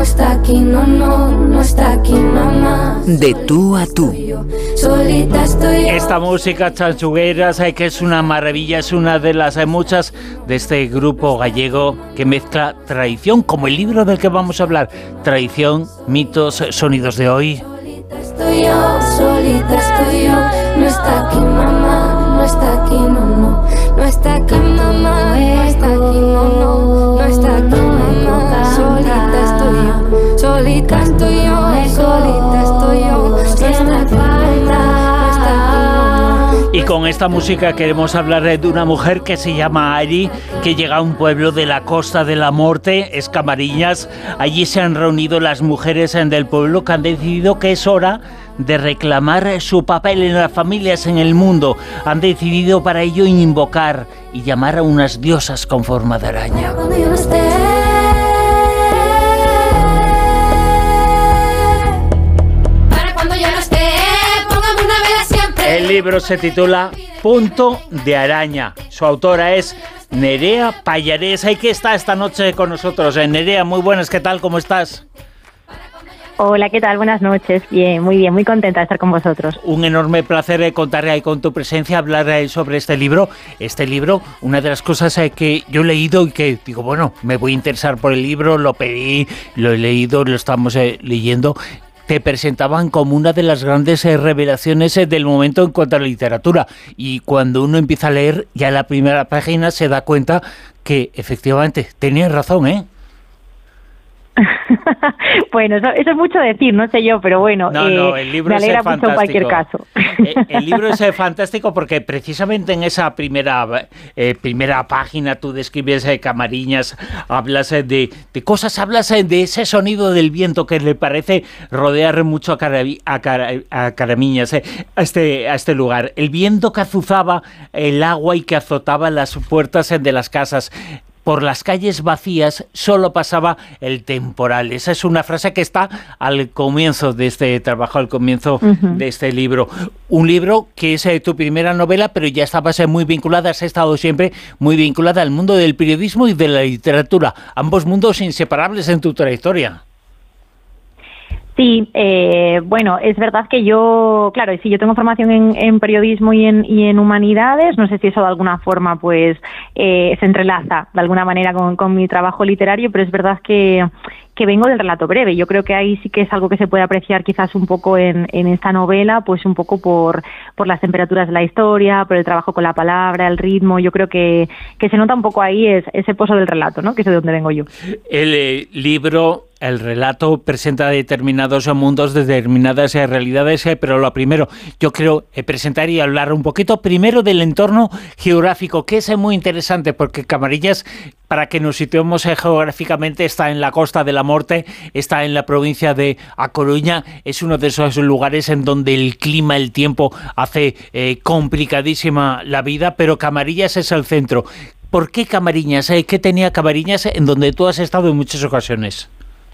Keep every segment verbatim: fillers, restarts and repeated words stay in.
está aquí, no, no, no está aquí, mamá. De tú a tú. Solita estoy yo. Esta música chanchugueras, eh, que es una maravilla, es una de las eh, muchas de este grupo gallego que mezcla tradición, como el libro del que vamos a hablar, tradición, mitos, sonidos de hoy. Solita estoy yo, solita estoy yo. No está aquí, mamá, no está aquí, no, no. No está aquí, mamá, no está aquí, no, no. No está aquí, mamá, solita estoy yo. Solita estoy yo, solita estoy yo. No está aquí, mamá, no está aquí, no, no. Y con esta música queremos hablar de una mujer que se llama Ari, que llega a un pueblo de la Costa de la Morte, es Camariñas. Allí se han reunido las mujeres del pueblo que han decidido que es hora de reclamar su papel en las familias en el mundo. Han decidido para ello invocar y llamar a unas diosas con forma de araña. Cuando yo no esté, para cuando yo no esté, póngame una vela siempre. El libro se titula Punto de Araña. Su autora es Nerea Pallarés, y que está esta noche con nosotros. Nerea, muy buenas, ¿qué tal? ¿Cómo estás? Hola, ¿qué tal? Buenas noches. Bien, muy bien, muy contenta de estar con vosotros. Un enorme placer eh, contar ahí con tu presencia, hablar eh, sobre este libro. Este libro, una de las cosas eh, que yo he leído y que digo, bueno, me voy a interesar por el libro, lo pedí, lo he leído, lo estamos eh, leyendo. Te presentaban como una de las grandes eh, revelaciones eh, del momento en cuanto a la literatura. Y cuando uno empieza a leer, ya en la primera página se da cuenta que efectivamente tenías razón, ¿eh? Bueno, eso, eso es mucho decir, no sé yo, pero bueno, no, eh, no, el libro me alegra es mucho en cualquier caso. Eh, el libro es eh, fantástico porque precisamente en esa primera eh, primera página tú describes eh, Camariñas, hablas eh, de, de cosas, hablas eh, de ese sonido del viento que le parece rodear mucho a, Caravi, a, Cara, a Camariñas, eh, a, este, a este lugar. El viento que azuzaba el agua y que azotaba las puertas eh, de las casas. Por las calles vacías solo pasaba el temporal. Esa es una frase que está al comienzo de este trabajo, al comienzo uh-huh. de este libro. Un libro que es eh, tu primera novela, pero ya estabas eh, muy vinculada, has estado siempre muy vinculada al mundo del periodismo y de la literatura. Ambos mundos inseparables en tu trayectoria. Sí, eh, bueno, es verdad que yo, claro, sí, yo tengo formación en, en periodismo y en, y en humanidades, no sé si eso de alguna forma pues eh, se entrelaza de alguna manera con, con mi trabajo literario, pero es verdad que, que vengo del relato breve. Yo creo que ahí sí que es algo que se puede apreciar quizás un poco en, en esta novela, pues un poco por, por las temperaturas de la historia, por el trabajo con la palabra, el ritmo. Yo creo que, que se nota un poco ahí es, ese pozo del relato, ¿no? Que es de donde vengo yo. El eh, libro... El relato presenta determinados mundos, determinadas realidades, pero lo primero, yo quiero presentar y hablar un poquito primero del entorno geográfico, que es muy interesante, porque Camariñas, para que nos situemos geográficamente, está en la Costa de la Morte, está en la provincia de A Coruña, es uno de esos lugares en donde el clima, el tiempo, hace eh, complicadísima la vida, pero Camariñas es el centro. ¿Por qué Camariñas? ¿Qué tenía Camariñas en donde tú has estado en muchas ocasiones?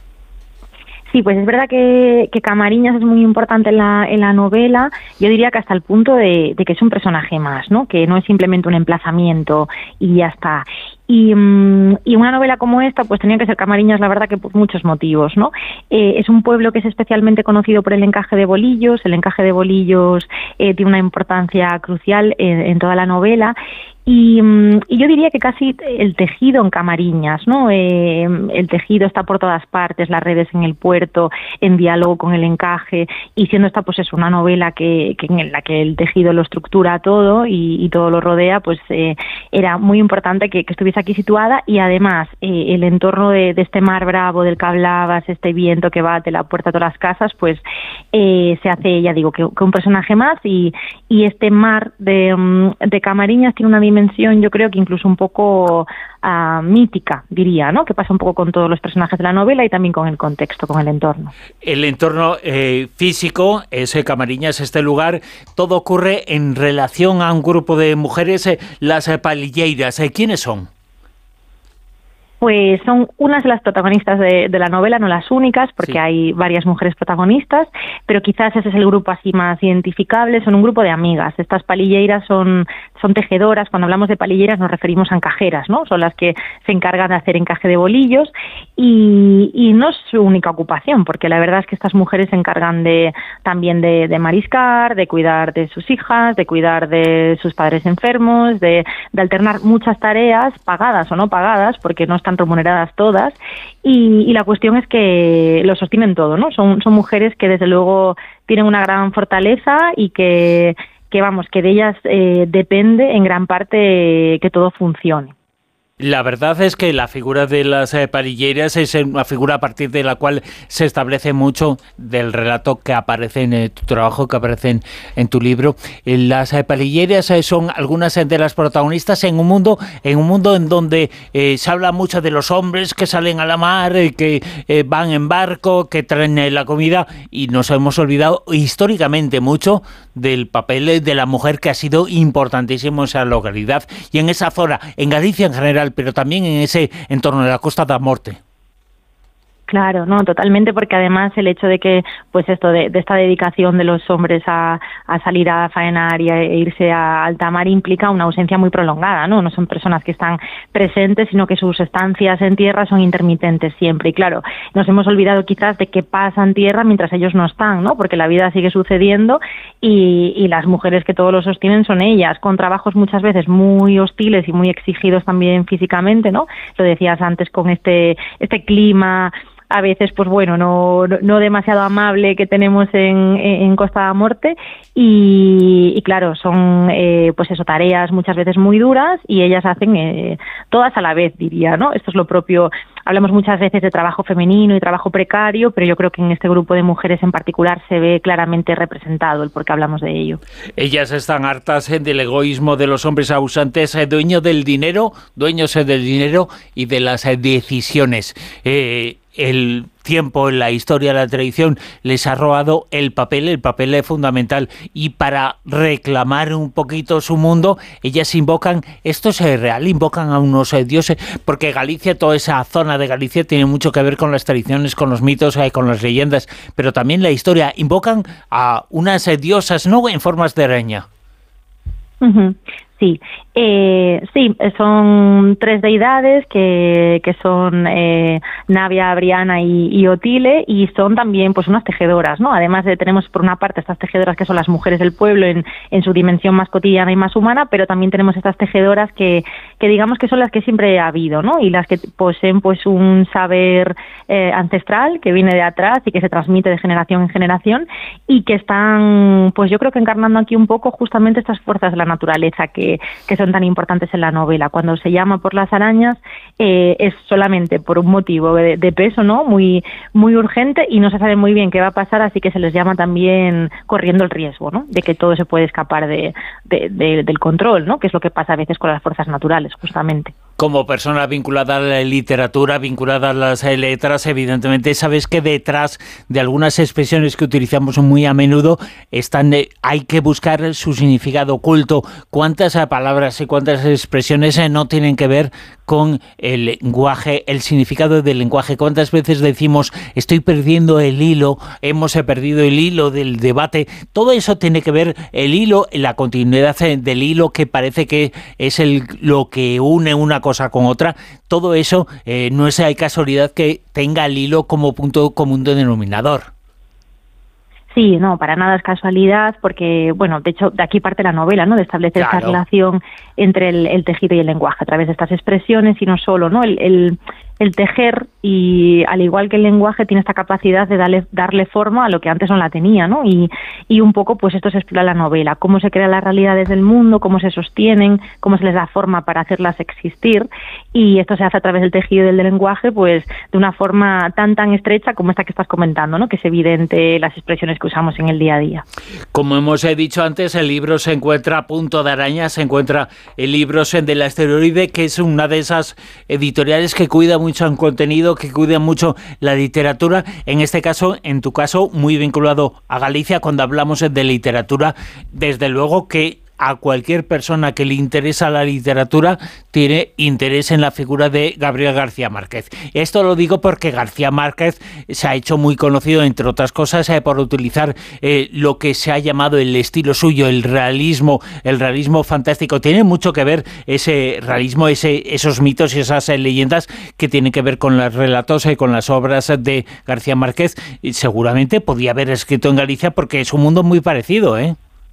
Sí, pues es verdad que, que Camariñas es muy importante en la, en la novela. Yo diría que hasta el punto de, de que es un personaje más, ¿no? Que no es simplemente un emplazamiento y ya está. Y, um, y una novela como esta, pues tenía que ser Camariñas, la verdad que por muchos motivos, ¿no? Eh, es un pueblo que es especialmente conocido por el encaje de bolillos. El encaje de bolillos eh, tiene una importancia crucial en, en toda la novela. Y, y yo diría que casi el tejido en Camariñas, ¿no? Eh, el tejido está por todas partes, las redes en el puerto, en diálogo con el encaje, y siendo esta pues es una novela que, que en la que el tejido lo estructura todo y, y todo lo rodea, pues eh, era muy importante que, que estuviese aquí situada. Y además eh, el entorno de, de este mar bravo del que hablabas, este viento que bate la puerta de todas las casas, pues eh, se hace, ya digo, que, que un personaje más, y, y este mar de, de Camariñas tiene una dimensión, yo creo que incluso un poco uh, mítica, diría, ¿no? Que pasa un poco con todos los personajes de la novela y también con el contexto, con el entorno. El entorno eh, físico, ese Camariñas, este lugar, todo ocurre en relación a un grupo de mujeres, eh, las eh, palilleiras. Eh, ¿Quiénes son? Pues son unas de las protagonistas de, de la novela, no las únicas, porque sí. Hay varias mujeres protagonistas, pero quizás ese es el grupo así más identificable. Son un grupo de amigas. Estas palilleiras son son tejedoras. Cuando hablamos de palilleras nos referimos a encajeras, ¿no? Son las que se encargan de hacer encaje de bolillos y, y no es su única ocupación, porque la verdad es que estas mujeres se encargan de también de, de mariscar, de cuidar de sus hijas, de cuidar de sus padres enfermos, de, de alternar muchas tareas, pagadas o no pagadas, porque no están remuneradas todas, y, y la cuestión es que lo sostienen todo, ¿no? Son, son mujeres que desde luego tienen una gran fortaleza y que, que vamos, que de ellas eh, depende en gran parte eh, que todo funcione. La verdad es que la figura de las eh, palilleras es una figura a partir de la cual se establece mucho del relato que aparece en eh, tu trabajo, que aparece en, en tu libro. Eh, las eh, palilleras eh, son algunas de las protagonistas en un mundo en un mundo en donde eh, se habla mucho de los hombres que salen a la mar, eh, que eh, van en barco, que traen eh, la comida, y nos hemos olvidado históricamente mucho del papel de la mujer, que ha sido importantísimo en esa localidad y en esa zona, en Galicia en general, pero también en ese entorno de la Costa da Morte. Claro, no, totalmente, porque además el hecho de que, pues esto, de, de esta dedicación de los hombres a, a salir a faenar y a, e irse a alta mar implica una ausencia muy prolongada, ¿no? No son personas que están presentes, sino que sus estancias en tierra son intermitentes siempre. Y claro, nos hemos olvidado quizás de qué pasa en tierra mientras ellos no están, ¿no? Porque la vida sigue sucediendo y, y las mujeres que todo lo sostienen son ellas, con trabajos muchas veces muy hostiles y muy exigidos también físicamente, ¿no? Lo decías antes, con este, este clima a veces, pues bueno, no, no demasiado amable que tenemos en, en Costa da Morte y, y claro, son eh, pues eso, tareas muchas veces muy duras y ellas hacen eh, todas a la vez, diría, ¿no? Esto es lo propio. Hablamos muchas veces de trabajo femenino y trabajo precario, pero yo creo que en este grupo de mujeres en particular se ve claramente representado el por qué hablamos de ello. Ellas están hartas del egoísmo de los hombres abusantes, dueños del dinero, dueños del dinero y de las decisiones. Eh, el tiempo, la historia, la tradición les ha robado el papel, el papel es fundamental, y para reclamar un poquito su mundo, ellas invocan, esto es real, invocan a unos eh, dioses, porque Galicia, toda esa zona de Galicia tiene mucho que ver con las tradiciones, con los mitos, eh, con las leyendas, pero también la historia, invocan a unas eh, diosas, ¿no?, en formas de araña. Uh-huh. Sí, eh, sí, son tres deidades que, que son eh, Navia, Briana y, y Otile, y son también pues unas tejedoras, ¿no? Además de, tenemos por una parte estas tejedoras que son las mujeres del pueblo en, en su dimensión más cotidiana y más humana, pero también tenemos estas tejedoras que, que digamos que son las que siempre ha habido, ¿no? Y las que poseen pues un saber eh, ancestral que viene de atrás y que se transmite de generación en generación y que están, pues yo creo que encarnando aquí un poco justamente estas fuerzas de la naturaleza que que son tan importantes en la novela. Cuando se llama por las arañas eh, es solamente por un motivo de, de peso, ¿no? Muy muy urgente y no se sabe muy bien qué va a pasar, así que se les llama también corriendo el riesgo, ¿no? De que todo se puede escapar de, de, de, del control, ¿no? Que es lo que pasa a veces con las fuerzas naturales, justamente. Como persona vinculada a la literatura, vinculada a las letras, evidentemente sabes que detrás de algunas expresiones que utilizamos muy a menudo están, eh, hay que buscar su significado oculto. ¿Cuántas palabras y cuántas expresiones eh, no tienen que ver con el lenguaje, el significado del lenguaje? ¿Cuántas veces decimos estoy perdiendo el hilo, hemos eh, perdido el hilo del debate? Todo eso tiene que ver, el hilo, la continuidad eh, del hilo que parece que es el, lo que une una cosa cosa con otra, todo eso eh, no es hay casualidad que tenga el hilo como punto común denominador. Sí, no, para nada es casualidad, porque, bueno, de hecho, de aquí parte la novela, ¿no?, de establecer claro. esta relación entre el, el tejido y el lenguaje a través de estas expresiones, y no solo, ¿no?, el, el, el tejer, y al igual que el lenguaje, tiene esta capacidad de darle, darle forma a lo que antes no la tenía, ¿no?, y, y un poco, pues esto se explora en la novela, cómo se crean las realidades del mundo, cómo se sostienen, cómo se les da forma para hacerlas existir, y esto se hace a través del tejido y del lenguaje, pues de una forma tan, tan estrecha como esta que estás comentando, ¿no?, que es evidente las expresiones que usamos en el día a día. Como hemos dicho antes, el libro se encuentra a Punto de Araña, se encuentra en Libros de la Esteroide, que es una de esas editoriales que cuida mucho en contenido, que cuida mucho la literatura, en este caso, en tu caso, muy vinculado a Galicia. Cuando hablamos de literatura, desde luego que a cualquier persona que le interesa la literatura tiene interés en la figura de Gabriel García Márquez. Esto lo digo porque García Márquez se ha hecho muy conocido, entre otras cosas, eh, por utilizar eh, lo que se ha llamado el estilo suyo, el realismo, el realismo fantástico. Tiene mucho que ver ese realismo, ese, esos mitos y esas eh, leyendas que tienen que ver con los relatos y eh, con las obras de García Márquez. Y seguramente podía haber escrito en Galicia porque es un mundo muy parecido, ¿eh?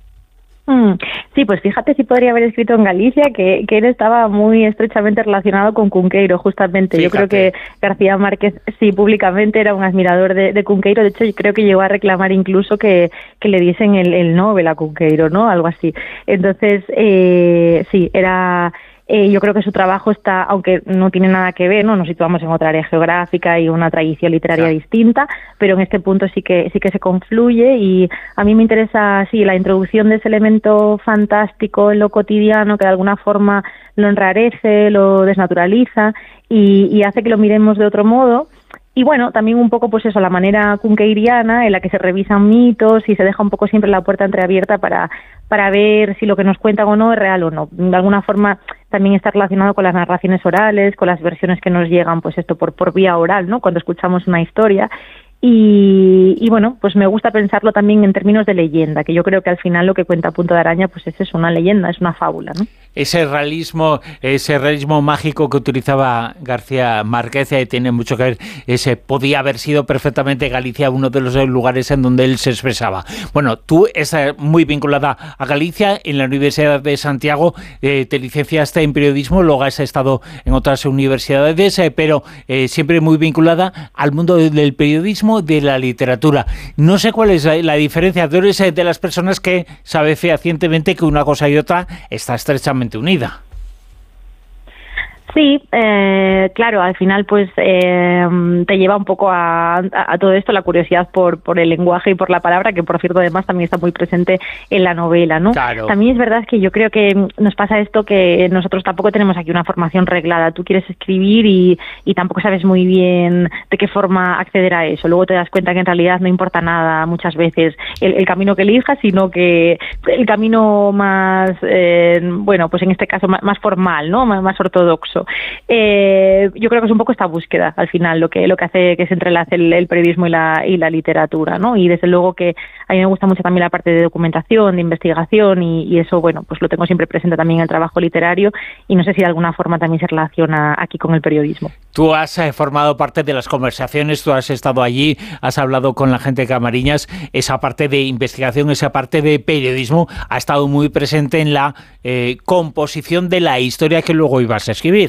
Mm, sí, pues fíjate si podría haber escrito en Galicia, que, que él estaba muy estrechamente relacionado con Cunqueiro, justamente. Fíjate. Yo creo que García Márquez, sí, públicamente era un admirador de, de Cunqueiro. De hecho, yo creo que llegó a reclamar incluso que, que le diesen el, el Nobel a Cunqueiro, ¿no? Algo así. Entonces, eh, sí, era... Eh, yo creo que su trabajo está, aunque no tiene nada que ver, no nos situamos en otra área geográfica y una tradición literaria claro. distinta, pero en este punto sí que sí que se confluye, y a mí me interesa sí la introducción de ese elemento fantástico en lo cotidiano que de alguna forma lo enrarece, lo desnaturaliza y, y hace que lo miremos de otro modo. Y bueno, también un poco pues eso, la manera cunqueiriana en la que se revisan mitos y se deja un poco siempre la puerta entreabierta para, para ver si lo que nos cuentan o no es real o no. De alguna forma también está relacionado con las narraciones orales, con las versiones que nos llegan, pues esto por, por vía oral, ¿no? Cuando escuchamos una historia. Y, y bueno, pues me gusta pensarlo también en términos de leyenda, que yo creo que al final lo que cuenta Punto de Araña pues es eso, una leyenda, es una fábula, ¿no? Ese realismo, ese realismo mágico que utilizaba García Márquez eh, tiene mucho que ver. Ese podía haber sido perfectamente Galicia uno de los lugares en donde él se expresaba. Bueno, tú estás muy vinculada a Galicia, en la Universidad de Santiago, eh, te licenciaste en periodismo, luego has estado en otras universidades, eh, pero eh, siempre muy vinculada al mundo del periodismo, de la literatura. No sé cuál es la, la diferencia. Tú eres eh, de las personas que sabe fehacientemente que una cosa y otra está estrechamente unida. Sí, eh, claro, al final pues eh, te lleva un poco a, a, a todo esto la curiosidad por, por el lenguaje y por la palabra, que por cierto además también está muy presente en la novela, ¿no? Claro. También es verdad que yo creo que nos pasa esto, que nosotros tampoco tenemos aquí una formación reglada. Tú quieres escribir y, y tampoco sabes muy bien de qué forma acceder a eso. Luego te das cuenta que en realidad no importa nada muchas veces el, el camino que elijas, sino que el camino más, eh, bueno, pues en este caso más, más formal, ¿no? Más, más ortodoxo. Eh, yo creo que es un poco esta búsqueda al final lo que lo que hace que se entrelace el, el periodismo y la y la literatura, ¿no? Y desde luego que a mí me gusta mucho también la parte de documentación, de investigación y, y eso, bueno, pues lo tengo siempre presente también en el trabajo literario y no sé si de alguna forma también se relaciona aquí con el periodismo. Tú has eh, formado parte de las conversaciones, tú has estado allí, has hablado con la gente de Camariñas, esa parte de investigación, esa parte de periodismo ha estado muy presente en la eh, composición de la historia que luego ibas a escribir.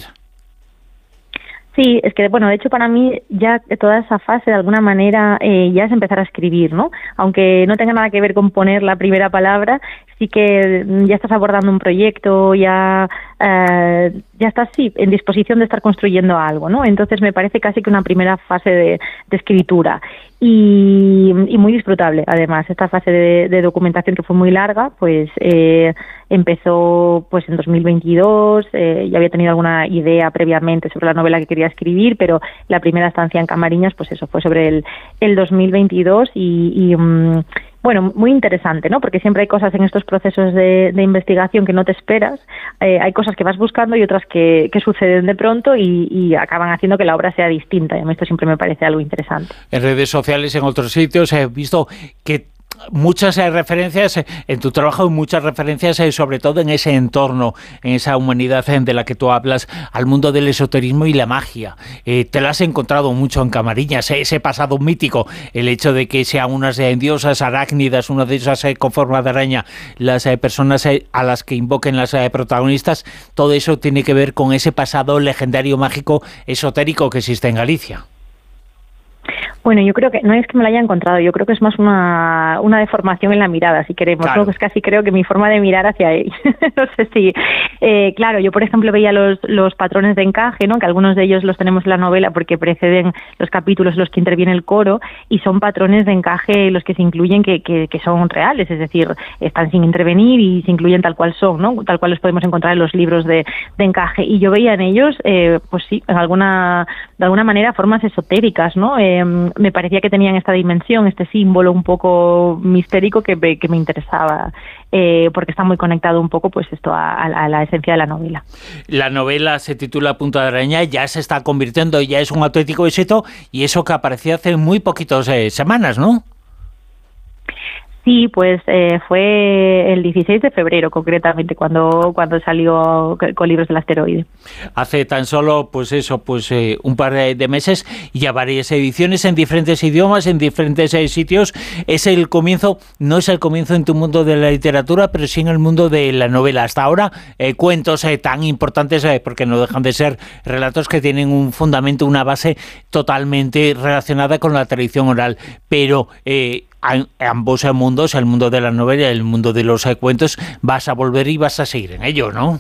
Sí, es que, bueno, de hecho para mí ya toda esa fase de alguna manera eh, ya es empezar a escribir, ¿no? Aunque no tenga nada que ver con poner la primera palabra, sí que ya estás abordando un proyecto, ya eh, ya estás, sí, en disposición de estar construyendo algo, ¿no? Entonces me parece casi que una primera fase de, de escritura y, y muy disfrutable, además. Esta fase de, de documentación que fue muy larga, pues eh, empezó pues en dos mil veintidós, eh, ya había tenido alguna idea previamente sobre la novela que quería escribir, pero la primera estancia en Camariñas, pues eso fue sobre el, el dos mil veintidós y... y um, bueno, muy interesante, ¿no? Porque siempre hay cosas en estos procesos de, de investigación que no te esperas, eh, hay cosas que vas buscando y otras que, que suceden de pronto y, y acaban haciendo que la obra sea distinta, y a mí esto siempre me parece algo interesante. En redes sociales, en otros sitios, he visto que muchas eh, referencias eh, en tu trabajo, muchas referencias eh, sobre todo en ese entorno, en esa humanidad eh, de la que tú hablas, al mundo del esoterismo y la magia. Eh, te la has encontrado mucho en Camariñas, eh, ese pasado mítico, el hecho de que sean unas eh, diosas arácnidas, una de esas eh, con forma de araña, las eh, personas eh, a las que invoquen las eh, protagonistas, todo eso tiene que ver con ese pasado legendario, mágico, esotérico que existe en Galicia. Bueno, yo creo que no es que me la haya encontrado, yo creo que es más una, una deformación en la mirada, si queremos, claro. ¿no? Pues casi creo que mi forma de mirar hacia él, no sé si, eh, claro, yo por ejemplo veía los, los patrones de encaje, ¿no? Que algunos de ellos los tenemos en la novela porque preceden los capítulos en los que interviene el coro y son patrones de encaje los que se incluyen que, que, que son reales, es decir, están sin intervenir y se incluyen tal cual son, ¿no? Tal cual los podemos encontrar en los libros de, de encaje, y yo veía en ellos, eh, pues sí, en alguna, de alguna manera formas esotéricas, ¿no? Eh, eh, me parecía que tenían esta dimensión, este símbolo un poco mistérico que me, que me interesaba, eh, porque está muy conectado un poco pues esto a, a la esencia de la novela. La novela se titula Punto de Araña, ya se está convirtiendo, ya es un auténtico éxito, y eso que apareció hace muy poquitas eh, semanas, ¿no? Sí, pues eh, fue el dieciséis de febrero concretamente cuando cuando salió con Libros del Asteroide. Hace tan solo, pues eso, pues eh, un par de meses, y ya varias ediciones en diferentes idiomas, en diferentes eh, sitios. Es el comienzo, no es el comienzo en tu mundo de la literatura, pero sí en el mundo de la novela. Hasta ahora, eh, cuentos eh, tan importantes, eh, porque no dejan de ser relatos que tienen un fundamento, una base totalmente relacionada con la tradición oral, pero eh, ambos mundos, el mundo de la novela y el mundo de los cuentos, vas a volver y vas a seguir en ello, ¿no?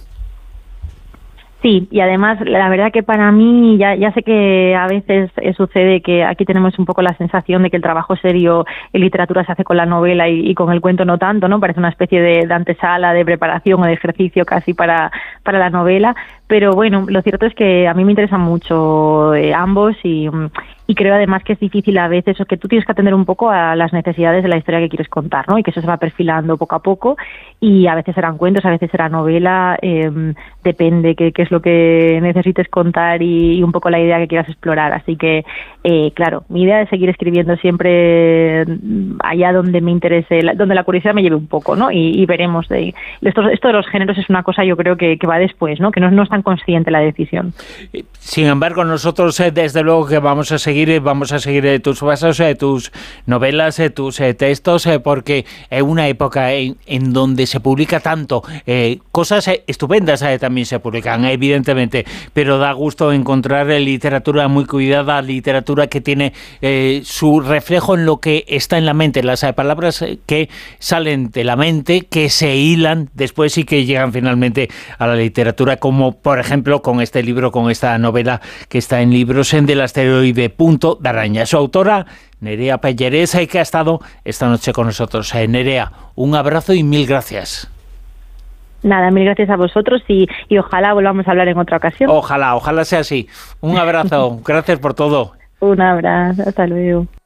Sí, y además la verdad que para mí, ya, ya sé que a veces eh, sucede que aquí tenemos un poco la sensación de que el trabajo serio en literatura se hace con la novela y, y con el cuento no tanto, ¿no? Parece una especie de, de antesala, de preparación o de ejercicio casi para, para la novela, pero bueno, lo cierto es que a mí me interesan mucho eh, ambos y... Y creo además que es difícil a veces, o que tú tienes que atender un poco a las necesidades de la historia que quieres contar, ¿no? Y que eso se va perfilando poco a poco, y a veces serán cuentos, a veces será novela, eh, depende qué, qué es lo que necesites contar y, y un poco la idea que quieras explorar. Así que, eh, claro, mi idea es seguir escribiendo siempre allá donde me interese, donde la curiosidad me lleve un poco, ¿no? Y, y veremos. De, esto, esto de los géneros es una cosa, yo creo, que, que va después, ¿no? Que no, no es tan consciente la decisión. Sin embargo, nosotros, eh, desde luego que vamos a seguir Vamos a seguir eh, tus pasos, eh, tus novelas, eh, tus eh, textos, eh, porque es una época en, en donde se publica tanto. Eh, cosas eh, estupendas eh, también se publican, evidentemente, pero da gusto encontrar eh, literatura muy cuidada, literatura que tiene eh, su reflejo en lo que está en la mente, las eh, palabras que salen de la mente, que se hilan después y que llegan finalmente a la literatura, como por ejemplo con este libro, con esta novela que está en Libros en del Asteroide, Punto de Araña. Su autora, Nerea Pellerés, que ha estado esta noche con nosotros. Eh, Nerea, un abrazo y mil gracias. Nada, mil gracias a vosotros y, y ojalá volvamos a hablar en otra ocasión. Ojalá, ojalá sea así. Un abrazo, gracias por todo. Un abrazo, hasta luego.